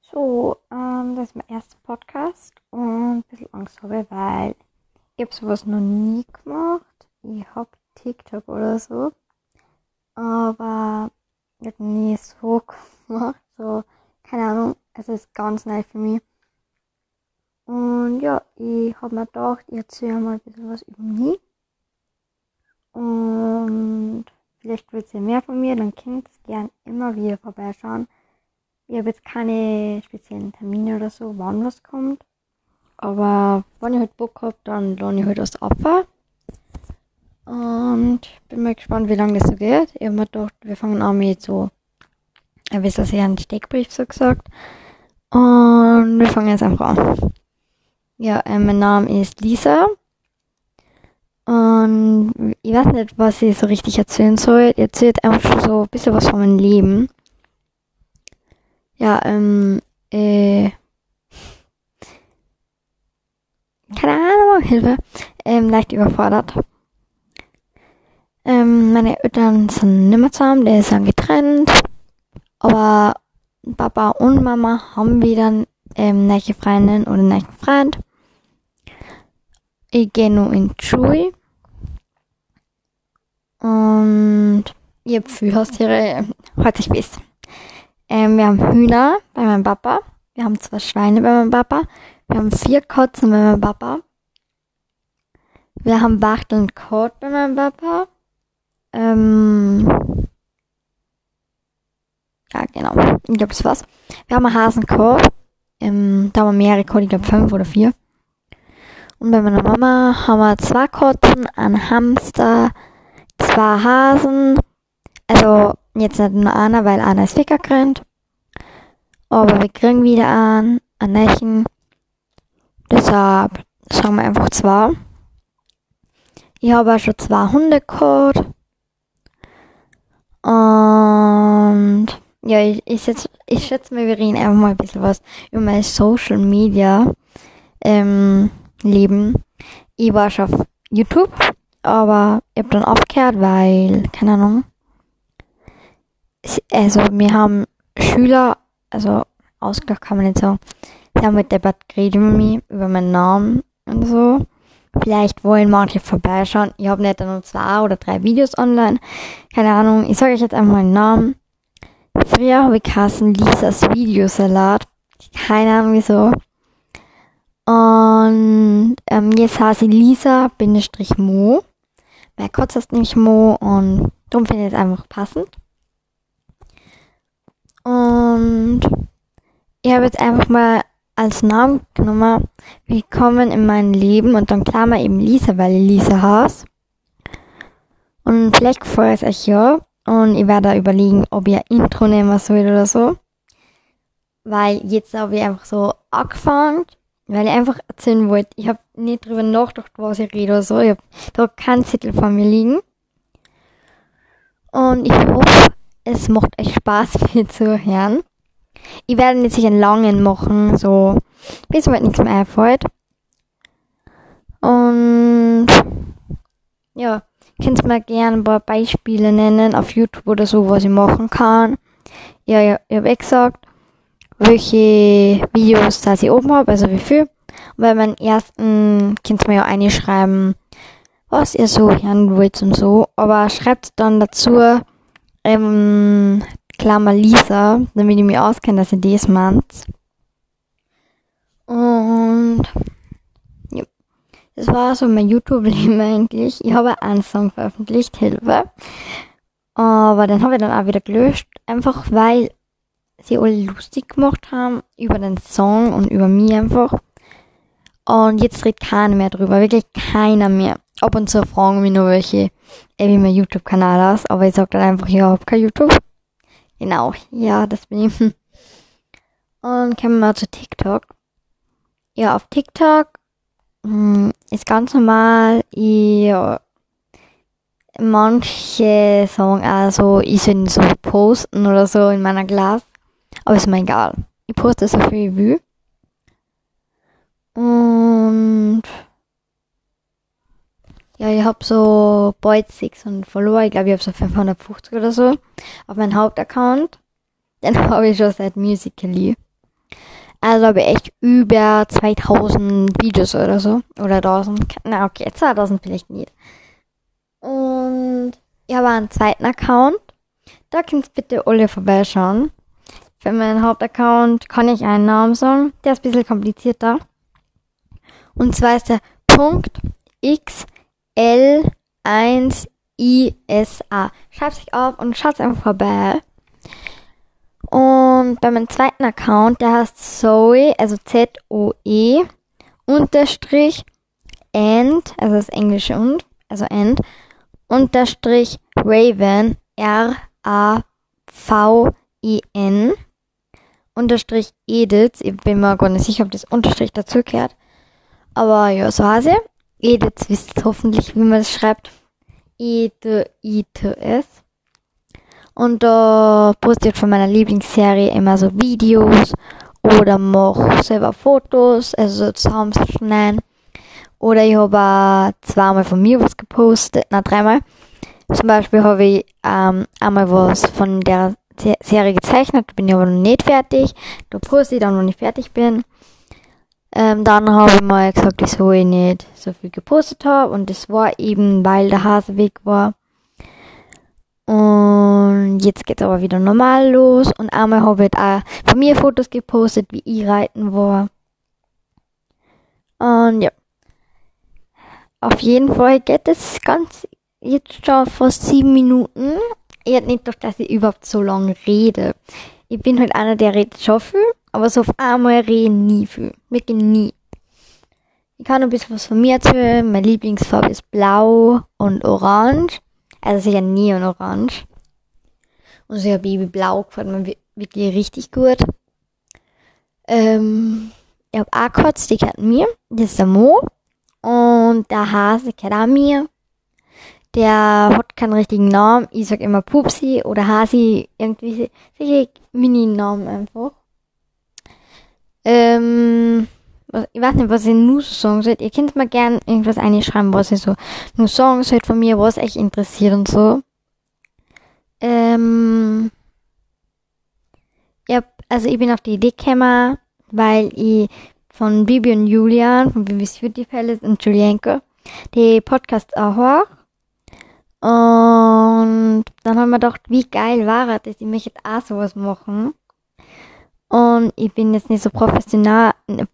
Das ist mein erster Podcast und ein bisschen Angst habe, weil ich habe sowas noch nie gemacht. Ich habe TikTok oder so, aber ich habe nie so gemacht. So, keine Ahnung, es ist ganz neu für mich. Und ja, ich habe mir gedacht, ich erzähle mal ein bisschen was über mich. Und vielleicht wollt ihr mehr von mir, dann könnt ihr gerne immer wieder vorbeischauen. Ich habe jetzt keine speziellen Termine oder so, wann was kommt. Aber wenn ich halt Bock habe, dann lade ich halt was ab. Und bin mal gespannt, wie lange das so geht. Ich habe mir gedacht, wir fangen an mit so, wie ist das hier, ein Steckbrief so gesagt. Und wir fangen jetzt einfach an. Ja, mein Name ist Lisa. Und ich weiß nicht, was ich so richtig erzählen soll. Ich erzähle einfach schon so ein bisschen was von meinem Leben. Ja, keine Ahnung, Hilfe. Leicht überfordert. Meine Eltern sind nicht mehr zusammen, die sind getrennt. Aber Papa und Mama haben wieder neue Freundin oder neuen Freund. Ich gehe nur in die Schule. Und ich habe viel Haustiere, heute ich weiß. Wir haben Hühner bei meinem Papa. Wir haben 2 Schweine bei meinem Papa. Wir haben 4 Katzen bei meinem Papa. Wir haben Wachtel und Kot bei meinem Papa. Ja, genau. Ich glaube, das war's. Wir haben einen Hasenkot. Da haben wir mehrere Kot, ich glaube 5 oder 4. Und bei meiner Mama haben wir 2 Katzen, einen Hamster, 2 Hasen. Also jetzt nicht nur einer, weil einer ist weggerannt. Aber wir kriegen wieder einen Nächen. Deshalb sagen wir einfach 2. Ich habe auch schon 2 Hunde gehabt. Und ja, ich schätze mal, wir reden einfach mal ein bisschen was über mein Social Media Leben. Ich war schon auf YouTube, aber ich habe dann aufgehört, weil, keine Ahnung. Also wir haben Schüler, also ausgelacht kann man nicht sagen. Sie haben mit Debatte geredet über mich, über meinen Namen und so. Vielleicht wollen manche vorbeischauen. Ich habe nicht nur 2 oder 3 Videos online. Keine Ahnung. Ich sage euch jetzt einfach meinen Namen. Früher habe ich geheißen Lisas Videosalat. Keine Ahnung wieso. Und jetzt heiße ich Lisa-Mo. Mein Katze heißt nämlich Mo und darum finde ich es einfach passend. Und ich habe jetzt einfach mal als Namen genommen, willkommen in meinem Leben und dann Klammer eben Lisa, weil ich Lisa heiße. Und vielleicht gefällt es euch ja. Und ich werde da überlegen, ob ich ein Intro nehmen soll oder so. Weil jetzt habe ich einfach so angefangen, weil ich einfach erzählen wollte. Ich habe nicht drüber nachgedacht, was ich rede oder so. Ich habe da keinen Zettel vor mir liegen. Und ich hoffe, es macht euch Spaß, viel zu hören. Ich werde jetzt sicher einen langen machen, so bis mir nichts mehr einfällt. Und ja, könnt ihr mir gerne ein paar Beispiele nennen auf YouTube oder so, was ich machen kann. Ja, ich habe gesagt, welche Videos dass ich oben habe, also wie viel. Und bei meinen ersten könnt ihr mir ja reinschreiben, was ihr so hören wollt und so. Aber schreibt dann dazu, Klammer Lisa, damit ich mich auskenne, dass ihr das meint. Und ja, das war so mein YouTube-Leben eigentlich. Ich habe einen Song veröffentlicht, Hilfe. Aber den habe ich dann auch wieder gelöscht, einfach weil sie alle lustig gemacht haben über den Song und über mich einfach. Und jetzt redet keiner mehr drüber, wirklich keiner mehr. Ab und zu fragen mich nur welche, wie mein YouTube-Kanal ist, aber ich sage dann einfach, ja, ich habe kein YouTube. Genau, ja, das bin ich. Und kommen wir zu TikTok. Ja, auf TikTok ist ganz normal. Manche sagen also, ich soll so posten oder so in meiner Glas. Aber ist mir egal. Ich poste so viel wie ich will. Und ja, ich habe so bald 600 Follower. Ich glaube, ich habe so 550 oder so auf meinem Hauptaccount. Den habe ich schon seit Musical.ly. Also habe ich echt über 2000 Videos oder so. Oder 1000. Na okay, 2000 vielleicht nicht. Und ich habe einen zweiten Account. Da könnt ihr bitte alle vorbeischauen. Für meinen Hauptaccount kann ich einen Namen sagen. Der ist ein bisschen komplizierter. Und zwar ist der .xl1isa. Schreibt sich auf und schaut einfach vorbei. Und bei meinem zweiten Account, der heißt Zoe, also Z-O-E, unterstrich, and, also das englische und, also and, unterstrich Raven, R-A-V-E-N, unterstrich Edith, ich bin mir gar nicht sicher, ob das Unterstrich dazu gehört, aber ja, so heißt sie. Edith wisst hoffentlich, wie man das schreibt. E-D-I-T-S. Und da poste ich von meiner Lieblingsserie immer so Videos oder mache selber Fotos, also so zusammenschneiden. Oder ich habe auch zweimal von mir was gepostet, dreimal. Zum Beispiel habe ich einmal was von der Serie gezeichnet, bin ich aber noch nicht fertig. Da poste ich dann, wenn ich fertig bin. Dann habe ich mal gesagt, wieso ich nicht so viel gepostet habe. Und das war eben, weil der Hase weg war. Und jetzt geht's aber wieder normal los. Und einmal habe ich auch von mir Fotos gepostet, wie ich reiten war. Und ja. Auf jeden Fall geht es ganz jetzt schon fast 7 Minuten. Ich hätte nicht gedacht, dass ich überhaupt so lange rede. Ich bin halt einer, der redet schon viel, aber so auf einmal reden nie viel. Wirklich nie. Ich kann ein bisschen was von mir erzählen. Meine Lieblingsfarbe ist blau und orange. Also sicher neon-orange. Und so ja, Babyblau gefällt mir wirklich richtig gut. Ich habe auch kurz, die gehört mir. Das ist der Mo. Und der Hase gehört auch mir. Der hat keinen richtigen Namen. Ich sag immer Pupsi oder Hasi. Irgendwie solche Mini-Namen einfach. Ich weiß nicht, was ich nur so sagen soll. Ihr könnt mir gerne irgendwas einschreiben, was ihr so nur sagen sollt von mir, was euch interessiert und so. Ja, also ich bin auf die Idee gekommen, weil ich von Bibi und Julian, von Bibis Beauty Palace und Julienko, die Podcasts auch höre. Und dann haben wir gedacht, wie geil war das, ich möchte auch sowas machen. Und ich bin jetzt nicht so professionell.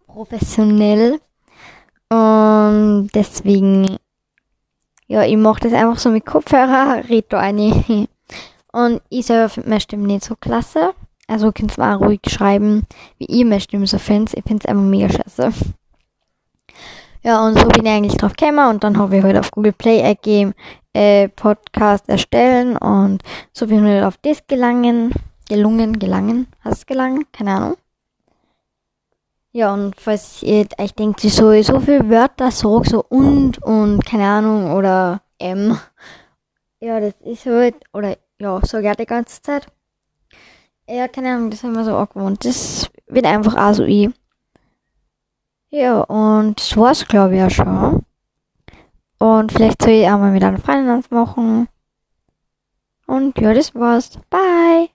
Und deswegen, ja, ich mache das einfach so mit Kopfhörer, rede da eine. Und ich selber finde meine Stimme nicht so klasse. Also könnt ihr auch ruhig schreiben, wie ihr meine Stimme so findet. Ich finde es einfach mega scheiße. Ja, und so bin ich eigentlich drauf gekommen. Und dann habe ich halt auf Google Play eingegeben, Podcast erstellen. Und so bin ich halt auf das gelangen. Hast du gelangen? Keine Ahnung. Ja, und falls ihr euch denkt, so viele Wörter sag, so und keine Ahnung, oder ja, das ist halt, oder ja, so geht die ganze Zeit. Ja, keine Ahnung, das haben wir so auch gewohnt. Das wird einfach auch so ich. Ja, und das war's, glaube ich, ja schon. Und vielleicht soll ich auch mal mit einer Freundin machen. Und ja, das war's. Bye!